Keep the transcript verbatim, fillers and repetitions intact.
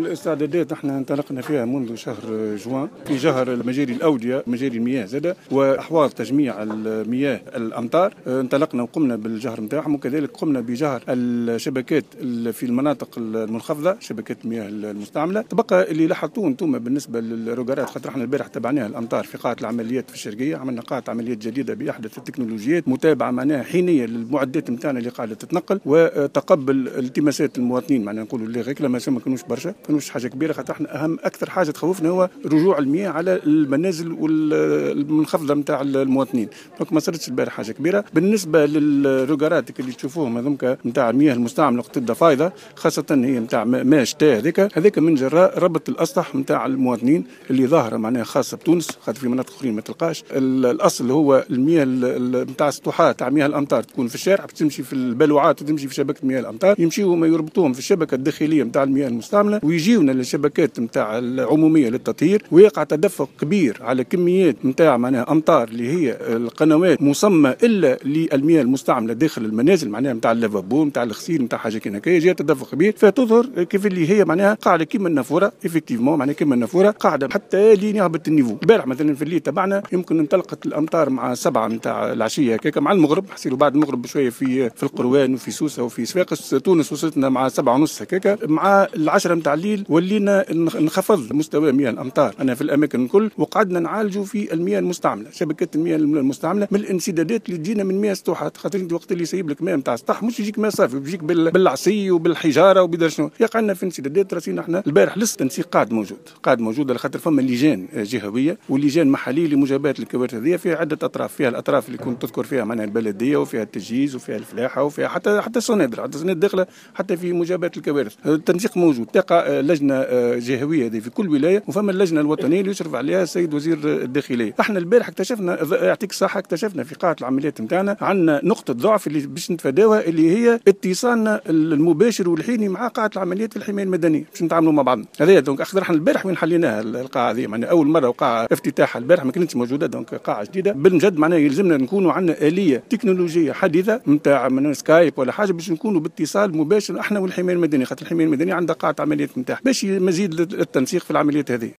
الاستعدادات احنا انطلقنا فيها منذ شهر جوان في جهر مجاري الاوديه مجاري المياه زاده واحواض تجميع المياه الامطار. انطلقنا وقمنا بالجهر نتاعهم، وكذلك قمنا بجهر الشبكات في المناطق المنخفضه، شبكات المياه المستعمله. تبقى اللي لاحظتوه انتم بالنسبه للروجارات، خاطر احنا البارح تبعناها الامطار في قاعه العمليات في الشرقيه، عملنا قاعه عمليات جديده باحدث التكنولوجيات، متابعه معناها حينيه للمعدات نتاعنا اللي قاعده تتنقل، وتقبل التماسات المواطنين. معناها نقولوا اللي ريكلاماسيون ما كانوش برشا، ما كانوش حاجه كبيره، خاطر احنا اهم اكثر حاجه تخوفنا هو رجوع المياه على المنازل والمنخفضه نتاع المواطنين. دونك ما صارتش البارح حاجه كبيره. بالنسبه للروجارات اللي تشوفوهم هذوك نتاع المياه المستعمله وقت الضفايضه، خاصه هي نتاع ماء شتاء، هذاك هذاك من جراء ربط الاسطح نتاع المواطنين اللي ظاهره معناها خاصه بتونس، خاطر في مناطق اخرين ما تلقاش. الاصل هو المياه نتاع السطوحات تاع مياه الامطار تكون في الشارع، تمشي في البلوعات وتمشي في شبكه مياه الامطار، يمشيوا وما يربطوهم في الشبكه الداخليه نتاع المياه المستعمله، ويجيونا للشبكات نتاع العموميه للتطهير، ويقع تدفق كبير على كميات نتاع معناها امطار اللي هي القنوات مصممه الا للمياه المستعمله داخل المنازل، معناها نتاع اللافابو نتاع الغسيل نتاع حاجه كي هكايا، جاء تدفق كبير. فتظهر كيف اللي هي معناها قاعده كيما النافوره، افكتيفمون معناها كيما النافوره قاعده حتى لين يهبط النيفو. البارح مثلا في الليل تبعنا يمكن انطلقت الامطار مع سبعه نتاع العشيه هكاك مع المغرب، حسيلوا بعد المغرب بشويه في في القروان وفي سوسه وفي صفاقس. تونس وصلتنا مع سبعة ونص هكاك، مع العشرة نتاع الليل ولينا نخفض مستوى مياه الامطار انا في الاماكن الكل، وقعدنا نعالجوا في المياه المستعمله، شبكات المياه المستعمله من الانسدادات اللي تجينا من مياه سطوحات. خاطر انت وقت اللي يسيب لك ماء نتاع سطح مش يجيك ماء صافي، بيجيك بالعصي وبالحجاره وبدر شنو، يقع لنا في انسدادات. راسينا احنا البارح لسه التنسيق قاعد موجود قاعد موجود على خاطر فما لجان جهويه ولجان محليه لمجابهه الكوارث هذه، فيها عده اطراف، فيها الاطراف اللي كنت تذكر فيها معناها البلديه، وفيها التجهيز، وفيها الفلاحه، وفيها حتى حتى الصنادر، حتى الصنادر داخله حتى في مجابهه الكوارث. التنسيق موجود، تقع لجنه جهويه هذه في كل ولايه، وفما اللجنه الوطنيه اللي يشرف عليها السيد وزير الداخليه. احنا البارح اكتشفنا، يعطيك الصحه، اكتشفنا في قاعه العمليات نتاعنا عندنا نقطه ضعف اللي باش نتفاداوها، اللي هي اتصالنا المباشر والحيني مع قاعه العمليات في الحمايه المدنيه باش نتعاملوا مع بعض. هذايا دونك اخذ احنا البارح وين حليناها القاعه هذه، معناها اول مره وقاعه افتتاحها البارح ما كانتش موجوده، دونك قاعه جديده بالمجد. معناها يلزمنا نكونوا عندنا اليه تكنولوجيه حديثه نتاع من سكايب ولا حاجه باش نكونوا باتصال مباشر احنا والحمايه المدنيه، خاطر الحمايه المدنيه عندها قاعه عمليات نتاعها باش مزيد التنسيق في العمليات هذه.